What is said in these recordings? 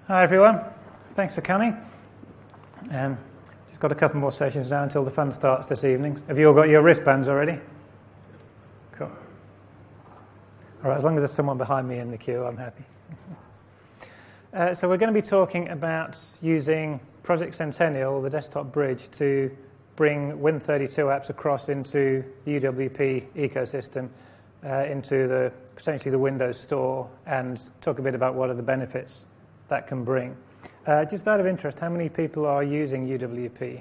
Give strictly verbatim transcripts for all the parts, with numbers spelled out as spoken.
Hi everyone, thanks for coming. Um, just got a couple more sessions now until the fun starts this evening. Have you all got your wristbands already? Cool. All right, as long as there's someone behind me in the queue, I'm happy. uh, so we're going to be talking about using Project Centennial, the desktop bridge, to bring Win thirty-two apps across into the U W P ecosystem, uh, into the potentially the Windows Store, and talk a bit about what are the benefits that can bring. Uh, just out of interest, how many people are using U W P?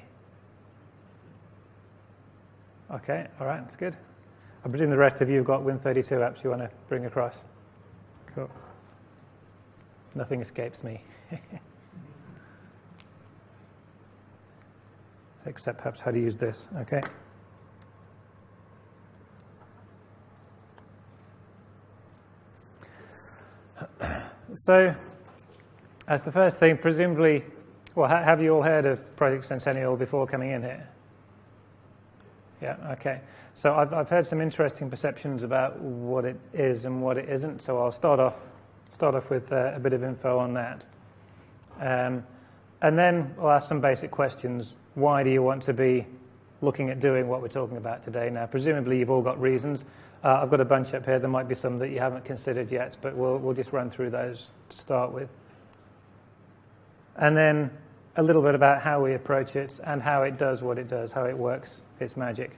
Okay, all right, that's good. I presume the rest of you have got Win thirty-two apps you want to bring across. Cool. Nothing escapes me. Except perhaps how to use this. Okay. So, as the first thing, presumably, well, ha have you all heard of Project Centennial before coming in here? Yeah, okay. So I've, I've heard some interesting perceptions about what it is and what it isn't, so I'll start off, start off with uh, a bit of info on that. Um, and then I'll ask some basic questions. Why do you want to be looking at doing what we're talking about today? Now, presumably you've all got reasons. Uh, I've got a bunch up here. There might be some that you haven't considered yet, but we'll, we'll just run through those to start with. And then a little bit about how we approach it and how it does what it does, how it works, its magic.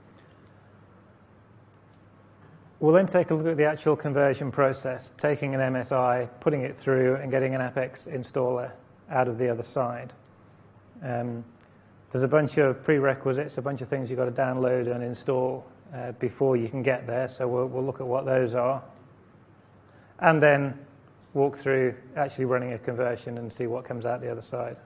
We'll then take a look at the actual conversion process, taking an M S I, putting it through, and getting an Apex installer out of the other side. Um, there's a bunch of prerequisites, a bunch of things you've got to download and install uh, before you can get there, so we'll, we'll look at what those are. And then walk through actually running a conversion and see what comes out the other side.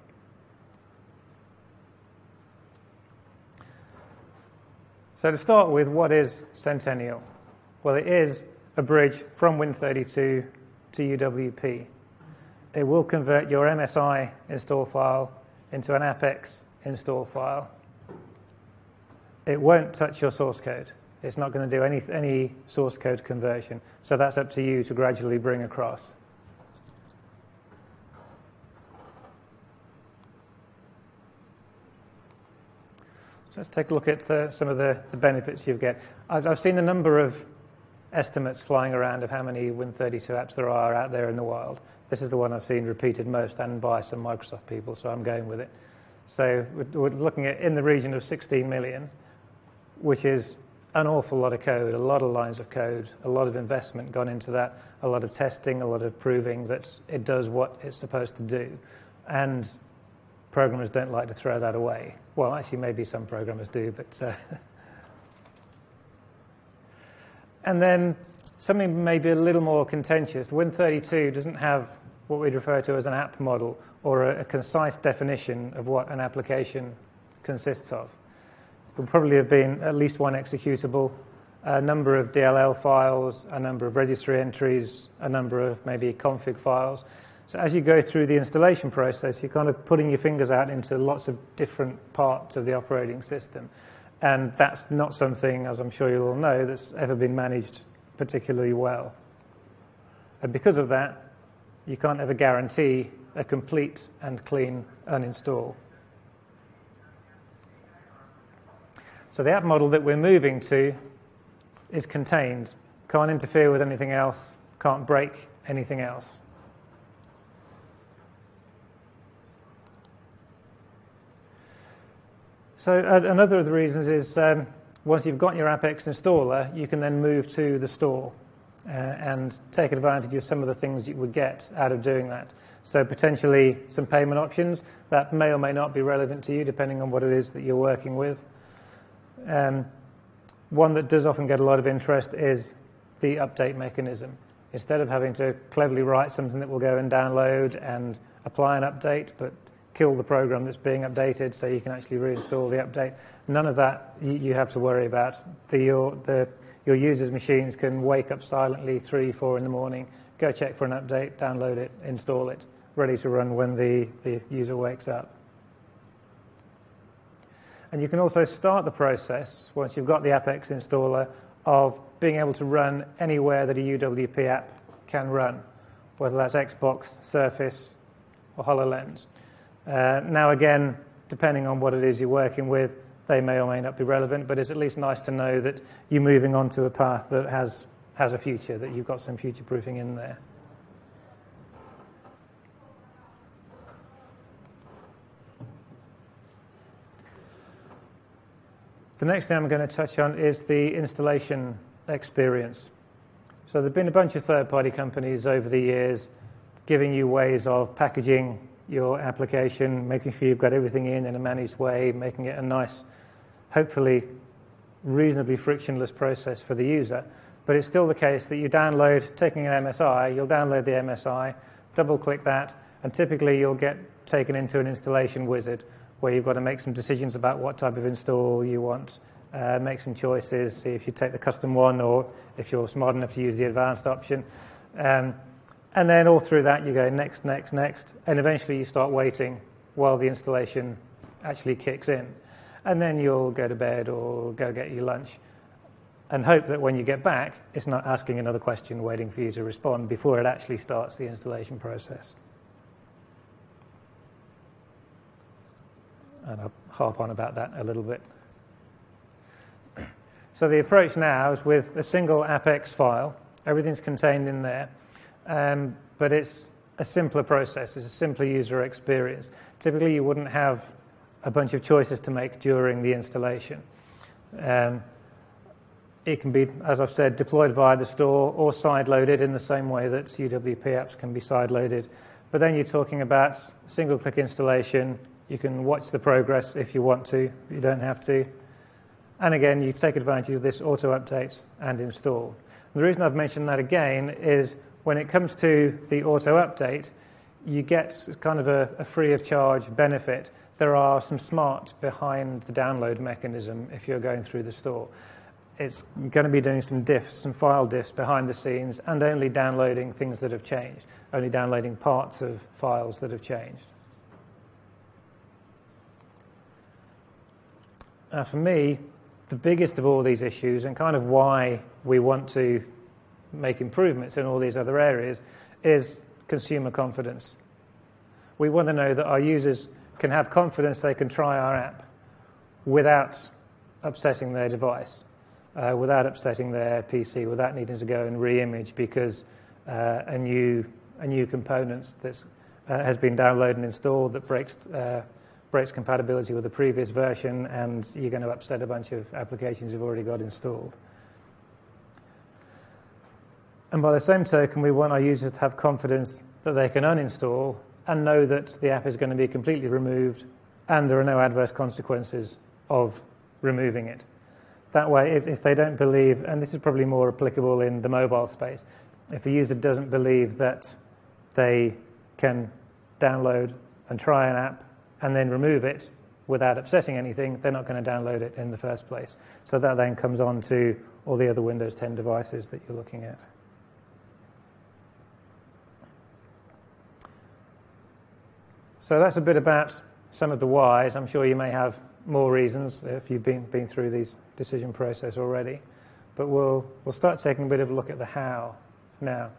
So to start with, what is Centennial? Well, it is a bridge from Win thirty-two to U W P. It will convert your M S I install file into an Apex install file. It won't touch your source code. It's not going to do any, any source code conversion, so that's up to you to gradually bring across. So let's take a look at the, some of the, the benefits you get. I've, I've seen a number of estimates flying around of how many Win thirty-two apps there are out there in the wild. This is the one I've seen repeated most, and by some Microsoft people, so I'm going with it. So we're, we're looking at in the region of sixteen million, which is an awful lot of code, a lot of lines of code, a lot of investment gone into that, a lot of testing, a lot of proving that it does what it's supposed to do. And programmers don't like to throw that away. Well, actually, maybe some programmers do, but... Uh, and then something maybe a little more contentious. Win thirty-two doesn't have what we'd refer to as an app model or a, a concise definition of what an application consists of. There will probably have been at least one executable, a number of D L L files, a number of registry entries, a number of maybe config files. So as you go through the installation process, you're kind of putting your fingers out into lots of different parts of the operating system. And that's not something, as I'm sure you all know, that's ever been managed particularly well. And because of that, you can't ever guarantee a complete and clean uninstall. So the app model that we're moving to is contained, can't interfere with anything else, can't break anything else. So uh, another of the reasons is um, once you've got your Apex installer, you can then move to the store uh, and take advantage of some of the things you would get out of doing that. So potentially some payment options that may or may not be relevant to you depending on what it is that you're working with. Um, one that does often get a lot of interest is the update mechanism. Instead of having to cleverly write something that will go and download and apply an update, but kill the program that's being updated so you can actually reinstall the update. None of that you, you have to worry about. The, your, the, your users' machines can wake up silently three, four in the morning, go check for an update, download it, install it, ready to run when the, the user wakes up. And you can also start the process, once you've got the Apex installer, of being able to run anywhere that a U W P app can run, whether that's Xbox, Surface, or HoloLens. Uh, now again, depending on what it is you're working with, they may or may not be relevant, but it's at least nice to know that you're moving on to a path that has, has a future, that you've got some future-proofing in there. The next thing I'm going to touch on is the installation experience. So there have been a bunch of third-party companies over the years giving you ways of packaging your application, making sure you've got everything in in a managed way, making it a nice, hopefully reasonably frictionless process for the user. But it's still the case that you download, taking an M S I, you'll download the M S I, double-click that, and typically you'll get taken into an installation wizard where you've got to make some decisions about what type of install you want, uh, make some choices, see if you take the custom one or if you're smart enough to use the advanced option. Um, and then all through that you go next, next, next, and eventually you start waiting while the installation actually kicks in. And then you'll go to bed or go get your lunch and hope that when you get back, it's not asking another question waiting for you to respond before it actually starts the installation process. And I'll harp on about that a little bit. So the approach now is with a single Apex file. Everything's contained in there, um, but it's a simpler process. It's a simpler user experience. Typically, you wouldn't have a bunch of choices to make during the installation. Um, it can be, as I've said, deployed via the store or side-loaded in the same way that U W P apps can be side-loaded. But then you're talking about single-click installation. You can watch the progress if you want to. You don't have to. And again, you take advantage of this auto-update and install. The reason I've mentioned that again is when it comes to the auto-update, you get kind of a, a free-of-charge benefit. There are some smarts behind the download mechanism if you're going through the store. It's going to be doing some diffs, some file diffs behind the scenes, and only downloading things that have changed, only downloading parts of files that have changed. Now, for me, the biggest of all these issues, and kind of why we want to make improvements in all these other areas, is consumer confidence. We want to know that our users can have confidence they can try our app without upsetting their device, uh, without upsetting their P C, without needing to go and re-image because uh, a new a new component that uh, has been downloaded and installed that breaks uh, breaks compatibility with the previous version, and you're going to upset a bunch of applications you've already got installed. And by the same token, we want our users to have confidence that they can uninstall and know that the app is going to be completely removed and there are no adverse consequences of removing it. That way, if, if they don't believe, and this is probably more applicable in the mobile space, if a user doesn't believe that they can download and try an app and then remove it without upsetting anything, they're not going to download it in the first place. So that then comes on to all the other Windows ten devices that you're looking at. So that's a bit about some of the whys. I'm sure you may have more reasons if you've been, been through this decision process already. But we'll, we'll start taking a bit of a look at the how now.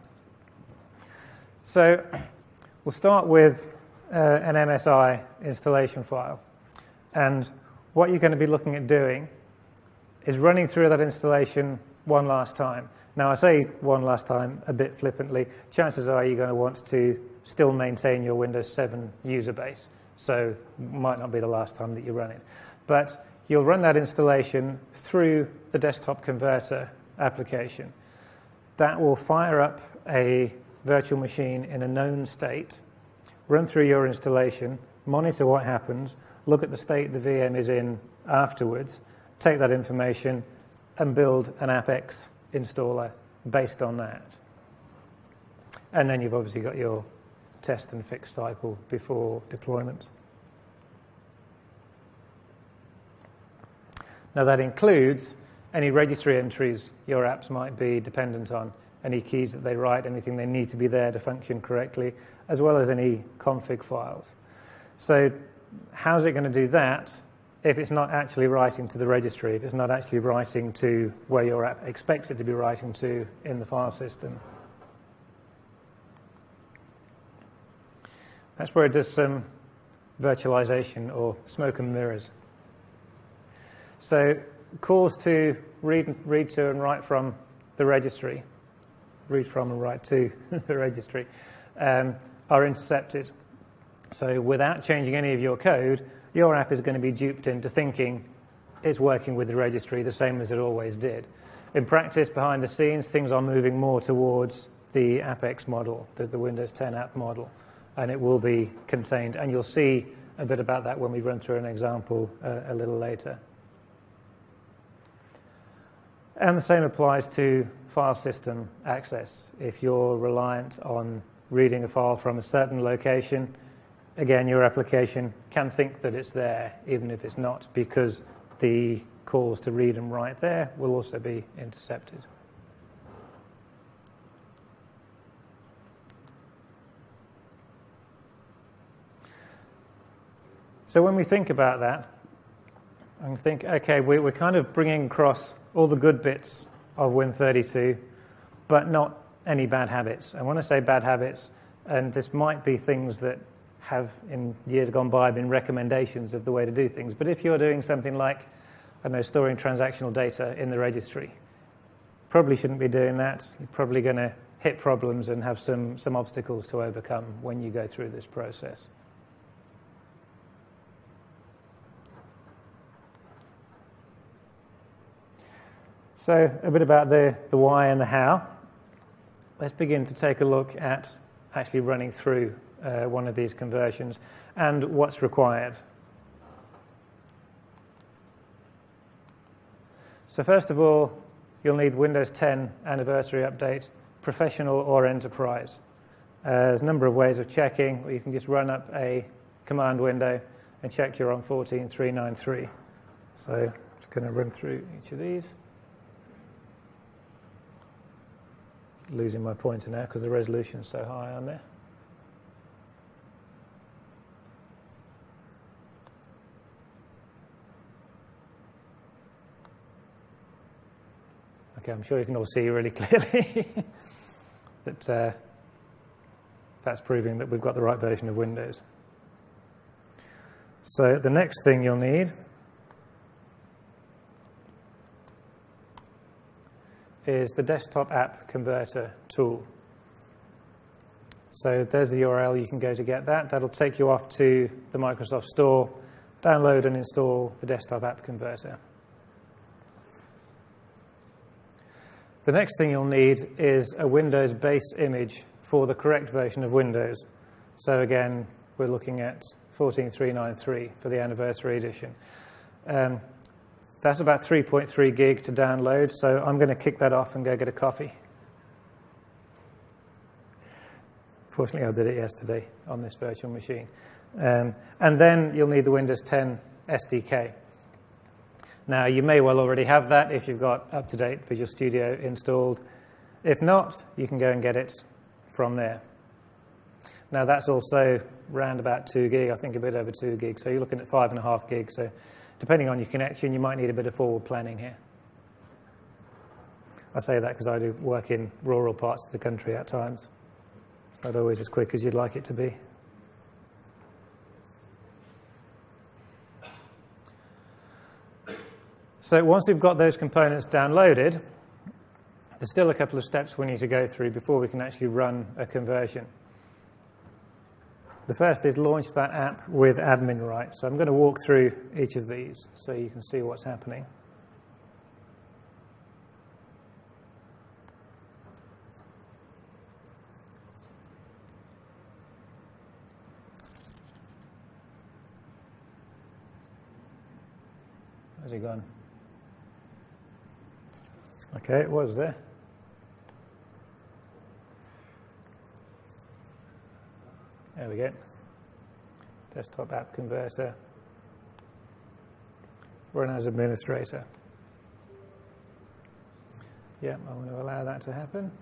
So we'll start with uh, an M S I installation file. And what you're going to be looking at doing is running through that installation one last time. Now, I say one last time a bit flippantly. Chances are you're going to want to still maintain your Windows seven user base, so it might not be the last time that you run it. But you'll run that installation through the Desktop Converter application. That will fire up a virtual machine in a known state, run through your installation, monitor what happens, look at the state the V M is in afterwards, take that information, and build an Apex installer based on that. And then you've obviously got your test and fix cycle before deployment. Now that includes any registry entries your apps might be dependent on, any keys that they write, anything they need to be there to function correctly, as well as any config files. So how's it going to do that if it's not actually writing to the registry, if it's not actually writing to where your app expects it to be writing to in the file system? That's where it does some virtualization or smoke and mirrors. So calls to read, read to and write from the registry, read from and write to the registry, um, are intercepted. So without changing any of your code, your app is going to be duped into thinking it's working with the registry the same as it always did. In practice, behind the scenes, things are moving more towards the AppX model, the, the Windows ten app model, and it will be contained. And you'll see a bit about that when we run through an example uh, a little later. And the same applies to file system access. If you're reliant on reading a file from a certain location, again, your application can think that it's there, even if it's not, because the calls to read and write there will also be intercepted. So when we think about that, and think, okay, we're kind of bringing across all the good bits of Win thirty-two, but not any bad habits. And when I say bad habits, and this might be things that have, in years gone by, been recommendations of the way to do things. But if you're doing something like, I don't know, storing transactional data in the registry, probably shouldn't be doing that. You're probably going to hit problems and have some, some obstacles to overcome when you go through this process. So a bit about the, the why and the how. Let's begin to take a look at actually running through uh, one of these conversions and what's required. So first of all, you'll need Windows ten Anniversary Update, Professional or Enterprise. Uh, there's a number of ways of checking, or you can just run up a command window and check you're on fourteen point three nine three. So I'm just going to run through each of these. Losing my pointer now because the resolution's so high on there. Okay, I'm sure you can all see really clearly that uh, that's proving that we've got the right version of Windows. So the next thing you'll need is the Desktop App Converter tool. So there's the U R L you can go to get that. That'll take you off to the Microsoft Store, download and install the Desktop App Converter. The next thing you'll need is a Windows base image for the correct version of Windows. So again, we're looking at fourteen point three nine three for the Anniversary Edition. Um, That's about three point three gig to download, so I'm going to kick that off and go get a coffee. Fortunately, I did it yesterday on this virtual machine. Um, and then you'll need the Windows ten S D K. Now, you may well already have that if you've got up-to-date Visual Studio installed. If not, you can go and get it from there. Now, that's also around about two gig, I think a bit over two gig, so you're looking at five and a half gig. So depending on your connection, you might need a bit of forward planning here. I say that because I do work in rural parts of the country at times. It's not always as quick as you'd like it to be. So once we've got those components downloaded, there's still a couple of steps we need to go through before we can actually run a conversion. The first is launch that app with admin rights. So I'm going to walk through each of these so you can see what's happening. Where's he gone? Okay, it was there. There we go. Desktop App Converter. Run as administrator. Yeah, I want to allow that to happen.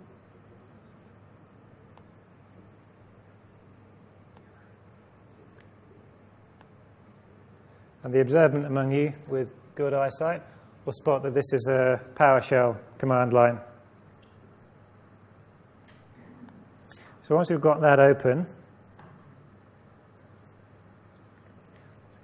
And the observant among you with good eyesight will spot that this is a PowerShell command line. So once we've got that open,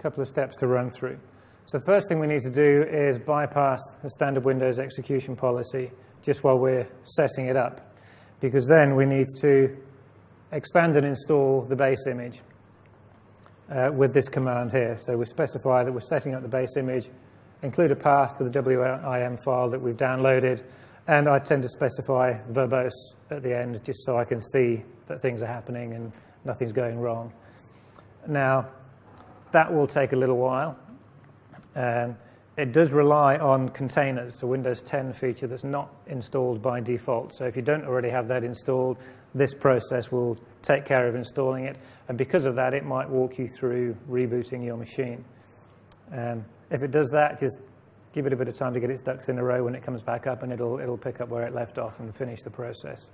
couple of steps to run through. So the first thing we need to do is bypass the standard Windows execution policy just while we're setting it up, because then we need to expand and install the base image uh, with this command here. So we specify that we're setting up the base image, include a path to the W I M file that we've downloaded, and I tend to specify verbose at the end just so I can see that things are happening and nothing's going wrong. Now, that will take a little while. Um, it does rely on containers, a Windows ten feature that's not installed by default. So if you don't already have that installed, this process will take care of installing it. And because of that, it might walk you through rebooting your machine. Um, if it does that, just give it a bit of time to get its ducks in a row when it comes back up, and it'll, it'll pick up where it left off and finish the process.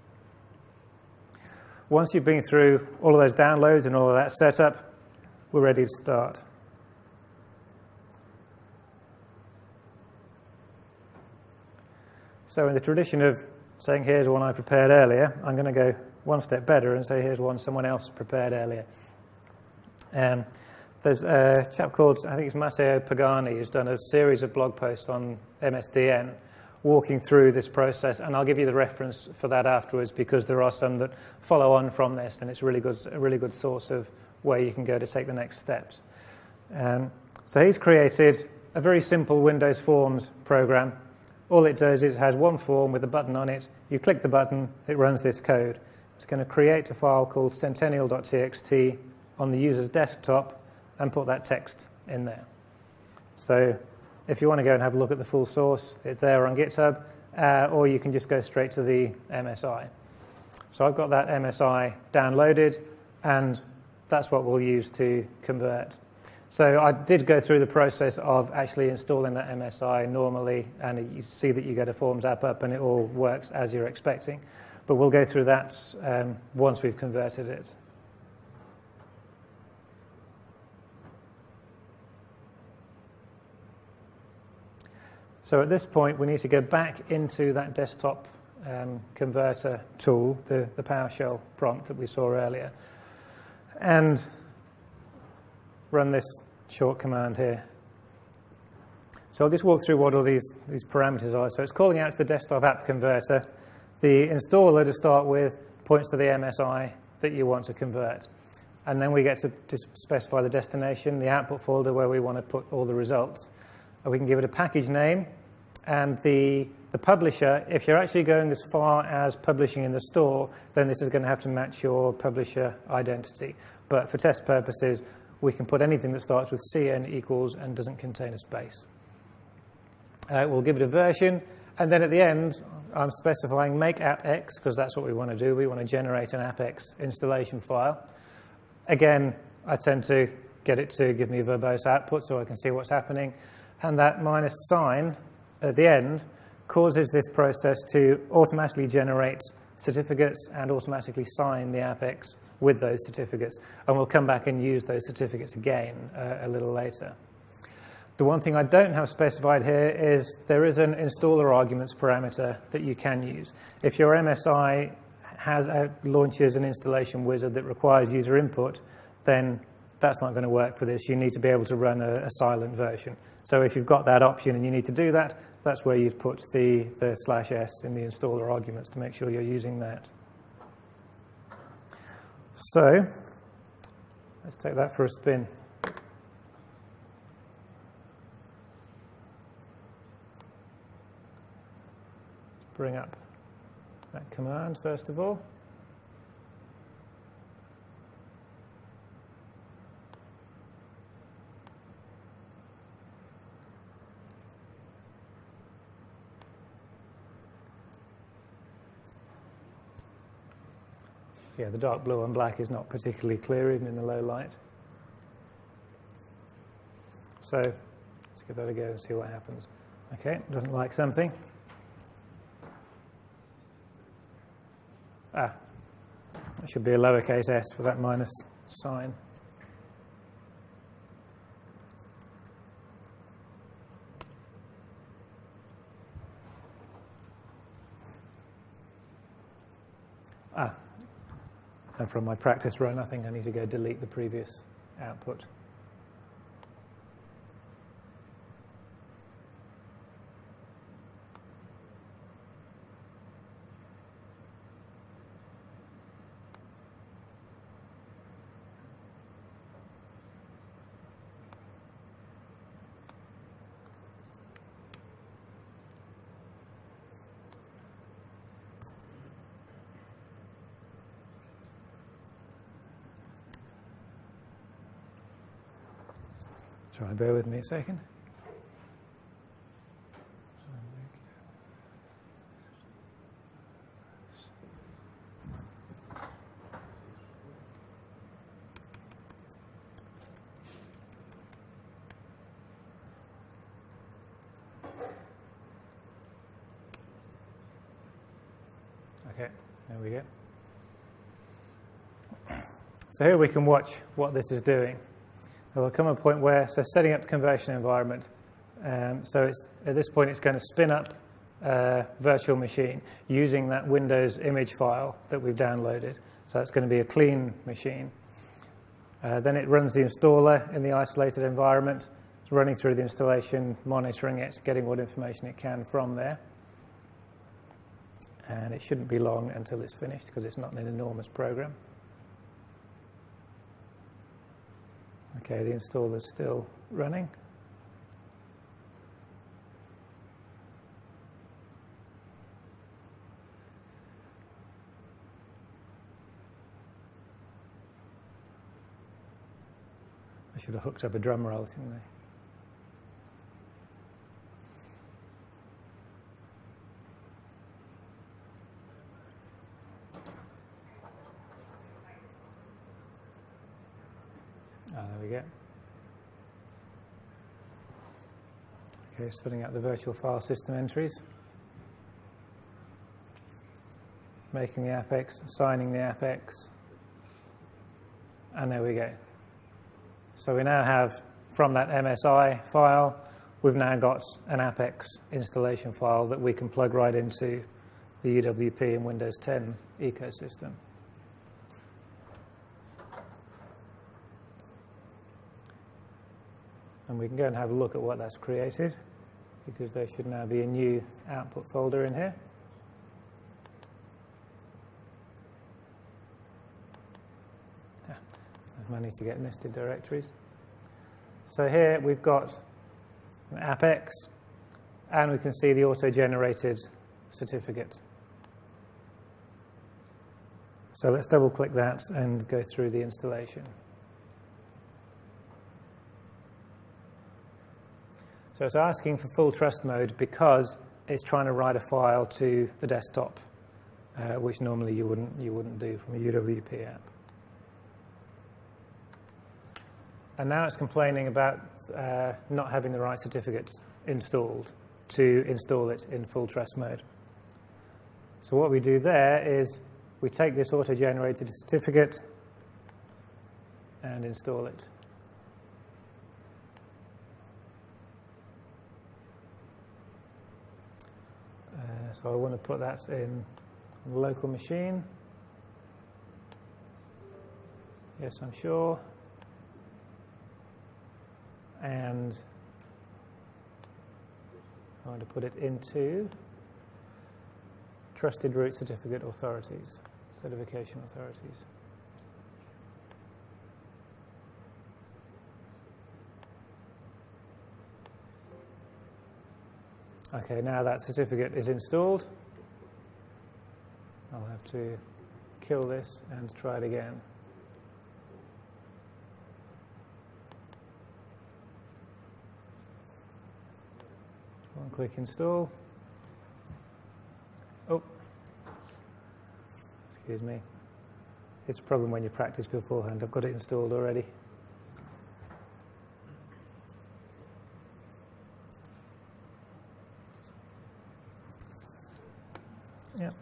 Once you've been through all of those downloads and all of that setup, we're ready to start. So in the tradition of saying, here's one I prepared earlier, I'm going to go one step better and say, here's one someone else prepared earlier. Um, there's a chap called, I think it's Matteo Pagani, who's done a series of blog posts on M S D N walking through this process, and I'll give you the reference for that afterwards because there are some that follow on from this, and it's really good, a really good source of where you can go to take the next steps. Um, so he's created a very simple Windows Forms program. All it does is it has one form with a button on it. You click the button, it runs this code. It's going to create a file called centennial dot T X T on the user's desktop and put that text in there. So if you want to go and have a look at the full source, it's there on GitHub, uh, or you can just go straight to the M S I. So I've got that M S I downloaded, and that's what we'll use to convert. So I did go through the process of actually installing that M S I normally, and you see that you get a Forms app up and it all works as you're expecting. But we'll go through that um, once we've converted it. So at this point, we need to go back into that desktop um, converter tool, the, the PowerShell prompt that we saw earlier, and run this short command here. So I'll just walk through what all these, these parameters are. So it's calling out to the desktop app converter. The installer, to start with, points to the M S I that you want to convert. And then we get to, to specify the destination, the output folder where we want to put all the results. And we can give it a package name. And the, the publisher, if you're actually going as far as publishing in the store, then this is going to have to match your publisher identity. But for test purposes, we can put anything that starts with C N equals and doesn't contain a space. Uh, we'll give it a version, and then at the end, I'm specifying make appx, because that's what we want to do. We want to generate an appx installation file. Again, I tend to get it to give me a verbose output so I can see what's happening. And that minus sign at the end causes this process to automatically generate certificates and automatically sign the appx with those certificates, and we'll come back and use those certificates again uh, a little later. The one thing I don't have specified here is there is an installer arguments parameter that you can use. If your M S I has a, launches an installation wizard that requires user input, then that's not going to work for this. You need to be able to run a, a silent version. So if you've got that option and you need to do that, that's where you'd put the, the slash s in the installer arguments to make sure you're using that. So let's take that for a spin. Bring up that command first of all. Yeah, the dark blue and black is not particularly clear even in the low light. So let's give that a go and see what happens. Okay, doesn't like something. Ah, that should be a lowercase s for that minus sign. Ah. And from my practice run, I think I need to go delete the previous output. Sorry, bear with me a second. Okay, there we go. So here we can watch what this is doing. There will come a point where, so setting up the conversion environment. Um, so it's, at this point, it's going to spin up a virtual machine using that Windows image file that we've downloaded. So that's going to be a clean machine. Uh, then it runs the installer in the isolated environment. It's running through the installation, monitoring it, getting what information it can from there. And it shouldn't be long until it's finished because it's not an enormous program. Okay, the installer's still running. I should have hooked up a drum roll, shouldn't I? Ah, there we go. Okay, sorting out the virtual file system entries. Making the Apex, assigning the Apex. And there we go. So we now have, from that M S I file, we've now got an Apex installation file that we can plug right into the U W P and Windows ten ecosystem. And we can go and have a look at what that's created, because there should now be a new output folder in here. Ah, I've managed to get nested directories. So here we've got an Apex, and we can see the auto-generated certificate. So let's double-click that and go through the installation. So it's asking for full trust mode because it's trying to write a file to the desktop, uh, which normally you wouldn't you wouldn't do from a U W P app. And now it's complaining about uh, not having the right certificates installed to install it in full trust mode. So what we do there is we take this auto-generated certificate and install it. Uh, so I want to put that in on the local machine. Yes, I'm sure. And I want to put it into Trusted Root Certificate Authorities, Certification Authorities. Okay, now that certificate is installed, I'll have to kill this and try it again. One click install. Oh, excuse me. It's a problem when you practice beforehand. I've got it installed already. Yep.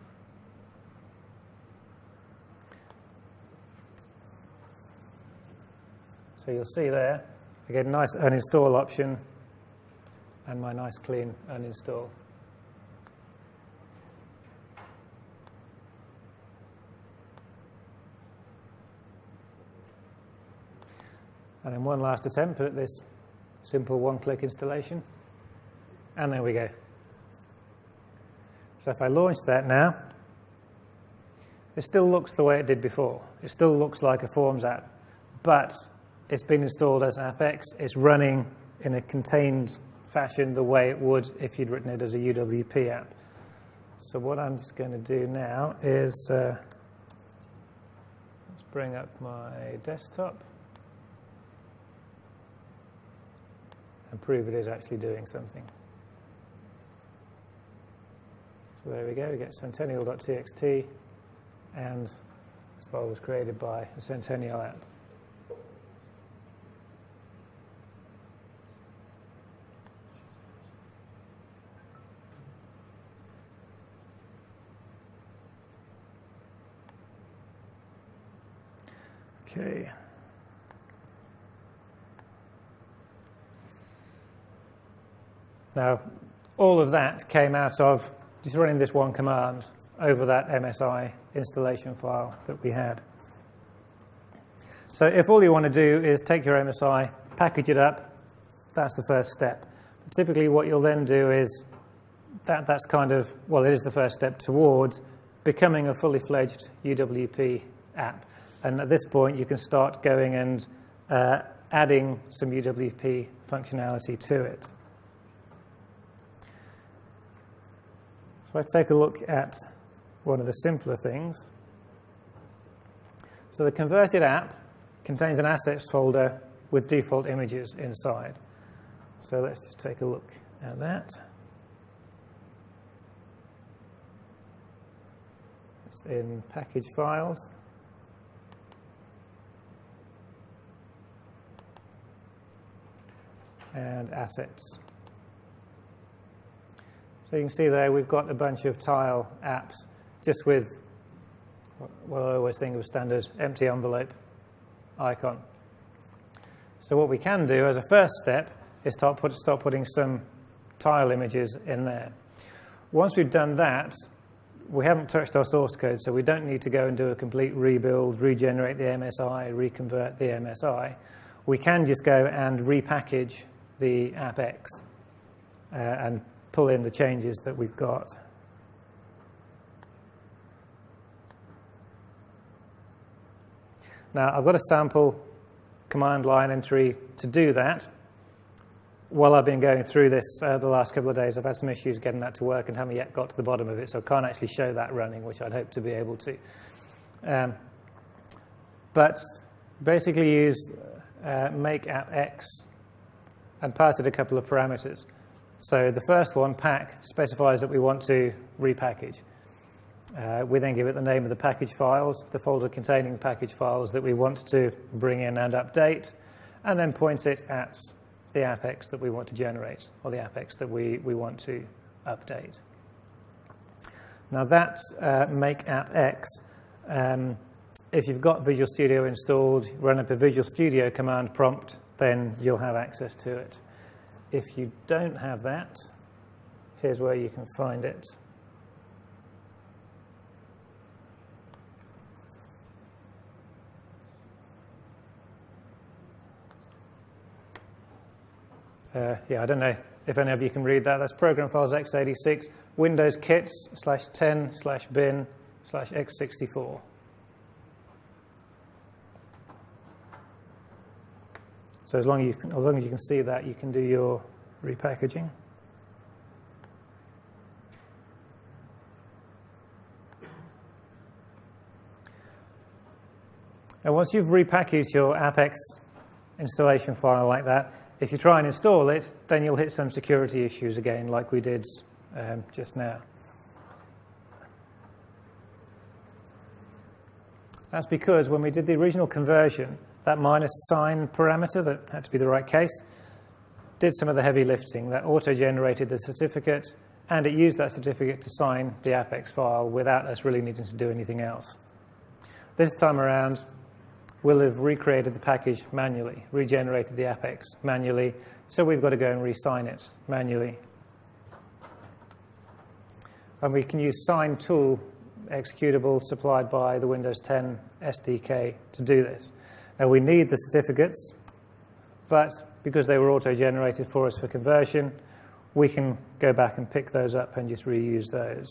So you'll see there, I get a nice uninstall option and my nice clean uninstall. And then one last attempt at this simple one-click installation. And there we go. So if I launch that now, it still looks the way it did before. It still looks like a Forms app, but it's been installed as an Apex. It's running in a contained fashion the way it would if you'd written it as a U W P app. So what I'm just going to do now is uh, let's bring up my desktop. prove it is actually doing something. So there we go, we get centennial dot t x t, and this file was created by a Centennial app. Okay. Now, all of that came out of just running this one command over that M S I installation file that we had. So if all you want to do is take your M S I, package it up, that's the first step. But typically what you'll then do is, that, that's kind of, well, it is the first step towards becoming a fully fledged U W P app. And at this point, you can start going and uh, adding some U W P functionality to it. So I take a look at one of the simpler things. So the converted app contains an assets folder with default images inside. So let's just take a look at that. It's in package files. And assets. So you can see there we've got a bunch of tile apps just with what I always think of a standard empty envelope icon. So what we can do as a first step is start, put, start putting some tile images in there. Once we've done that, we haven't touched our source code, so we don't need to go and do a complete rebuild, regenerate the M S I, reconvert the M S I. We can just go and repackage the AppX uh, and pull in the changes that we've got. Now, I've got a sample command line entry to do that. While I've been going through this uh, the last couple of days, I've had some issues getting that to work and haven't yet got to the bottom of it, so I can't actually show that running, which I'd hope to be able to. Um, but basically use uh, make AppX and pass it a couple of parameters. So the first one, pack, specifies that we want to repackage. Uh, we then give it the name of the package files, the folder containing package files that we want to bring in and update, and then point it at the AppX that we want to generate, or the AppX that we, we want to update. Now that uh, make AppX, um, if you've got Visual Studio installed, run up a Visual Studio command prompt, then you'll have access to it. If you don't have that, here's where you can find it. Uh, yeah, I don't know if any of you can read that. That's program files x eighty-six, Windows kits slash ten slash bin slash x sixty-four. So as long as, you can, as long as you can see that, you can do your repackaging. Now once you've repackaged your AppX installation file like that, if you try and install it, then you'll hit some security issues again, like we did um, just now. That's because when we did the original conversion, that minus sign parameter that had to be the right case did some of the heavy lifting. That auto-generated the certificate, and it used that certificate to sign the AppX file without us really needing to do anything else. This time around, we'll have recreated the package manually, regenerated the AppX manually, so we've got to go and re-sign it manually. And we can use sign tool executable supplied by the Windows ten S D K to do this. Now we need the certificates, but because they were auto-generated for us for conversion, we can go back and pick those up and just reuse those.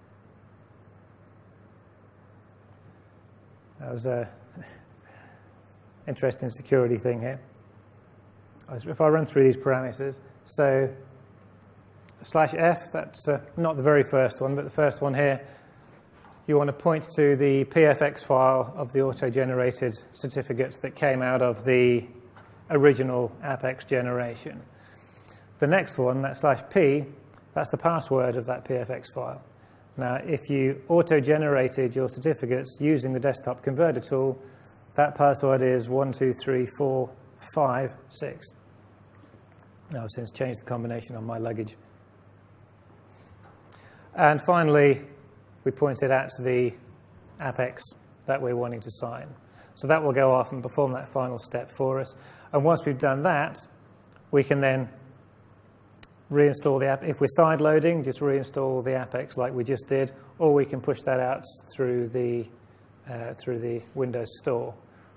That was a interesting security thing here. If I run through these parameters, so slash F, that's uh, not the very first one, but the first one here, you want to point to the P F X file of the auto-generated certificate that came out of the original AppX generation. The next one, that slash P, that's the password of that P F X file. Now, if you auto-generated your certificates using the desktop converter tool, that password is one two three four five six. Now, I've since changed the combination on my luggage. And finally, we pointed at the Apex that we're wanting to sign. So that will go off and perform that final step for us. And once we've done that, we can then reinstall the app. If we're side loading, just reinstall the Apex like we just did, or we can push that out through the uh, through the Windows Store.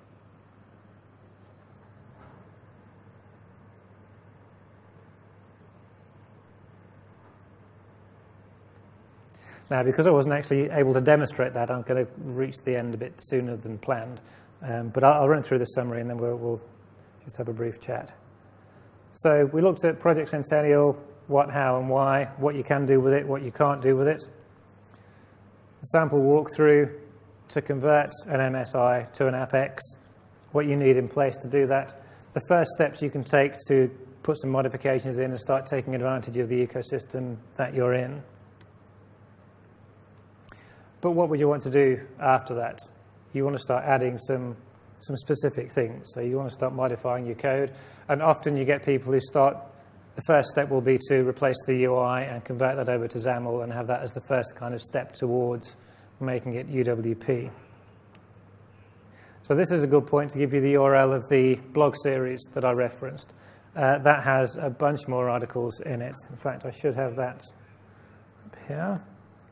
Now, because I wasn't actually able to demonstrate that, I'm going to reach the end a bit sooner than planned. Um, but I'll, I'll run through the summary and then we'll, we'll just have a brief chat. So we looked at Project Centennial, what, how, and why, what you can do with it, what you can't do with it. A sample walkthrough to convert an M S I to an Apex, what you need in place to do that. The first steps you can take to put some modifications in and start taking advantage of the ecosystem that you're in. But what would you want to do after that? You want to start adding some, some specific things. So you want to start modifying your code. And often you get people who start, the first step will be to replace the U I and convert that over to XAML and have that as the first kind of step towards making it U W P. So this is a good point to give you the U R L of the blog series that I referenced. Uh, that has a bunch more articles in it. In fact, I should have that up here.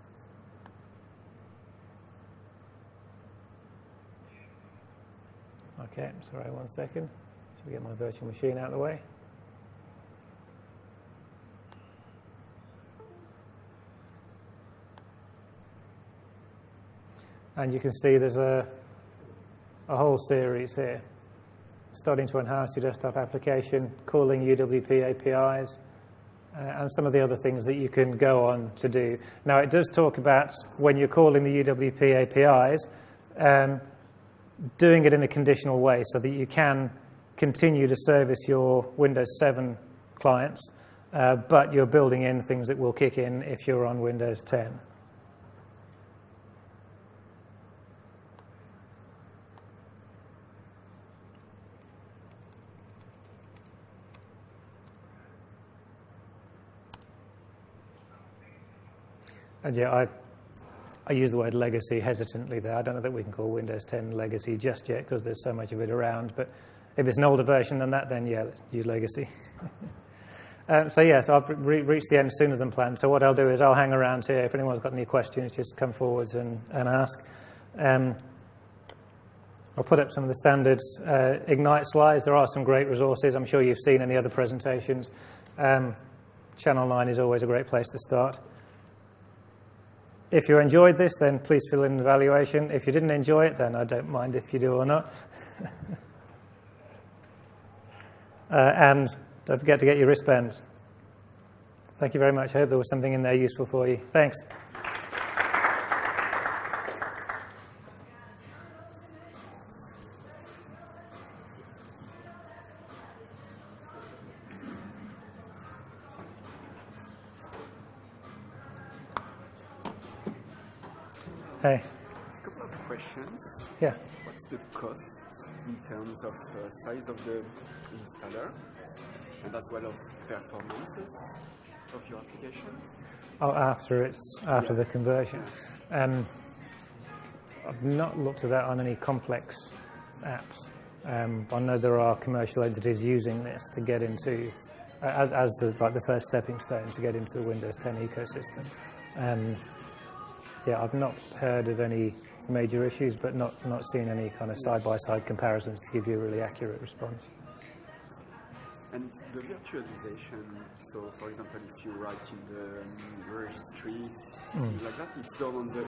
Okay, sorry, one second. So we get my virtual machine out of the way. And you can see there's a, a whole series here. Starting to enhance your desktop application, calling U W P A P Is, uh, and some of the other things that you can go on to do. Now, it does talk about when you're calling the U W P A P Is, um, doing it in a conditional way so that you can continue to service your Windows seven clients, uh, but you're building in things that will kick in if you're on Windows ten. And yeah, I I use the word legacy hesitantly there. I don't know that we can call Windows ten legacy just yet because there's so much of it around. But if it's an older version than that, then yeah, let's use legacy. um, so yeah, so I've re reached the end sooner than planned. So what I'll do is I'll hang around here. If anyone's got any questions, just come forwards and, and ask. Um, I'll put up some of the standard uh, Ignite slides. There are some great resources. I'm sure you've seen any other presentations. Um, Channel nine is always a great place to start. If you enjoyed this, then please fill in an evaluation. If you didn't enjoy it, then I don't mind if you do or not. uh, and don't forget to get your wristbands. Thank you very much. I hope there was something in there useful for you. Thanks. Hey. A couple of questions. Yeah. What's the cost in terms of uh, size of the installer and as well of performances of your application? Oh, after it's after yeah. the conversion. Um, I've not looked at that on any complex apps. Um, I know there are commercial entities using this to get into, uh, as, as the, like the first stepping stone to get into the Windows ten ecosystem. Um, Yeah, I've not heard of any major issues, but not, not seen any kind of side-by-side comparisons to give you a really accurate response. And the virtualization, so for example, if you write in the um, registry, mm. like that, it's done on the